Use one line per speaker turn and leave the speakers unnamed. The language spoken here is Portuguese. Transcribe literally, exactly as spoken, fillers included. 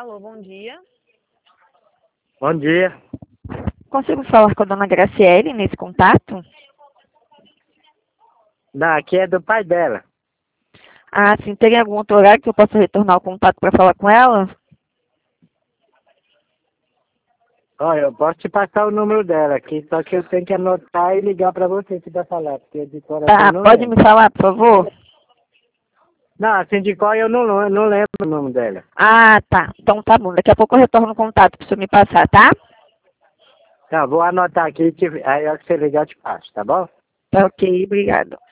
Alô, bom dia.
Bom dia.
Consigo falar com a dona Graciele nesse contato?
Não, aqui é do pai dela.
Ah, sim. Teria algum outro horário que eu possa retornar o contato para falar com ela?
Olha, eu posso te passar o número dela aqui, só que eu tenho que anotar e ligar pra você se vai falar, porque de coração
Tá,
eu não
pode
lembro.
me falar, por favor?
Não, assim de cor eu não, eu não lembro o nome dela.
Ah, tá. Então tá bom. Daqui a pouco eu retorno o contato para você me passar, tá?
Tá, vou anotar aqui, te- aí a hora que você ligar eu te passo, tá bom?
Tá ok, obrigado.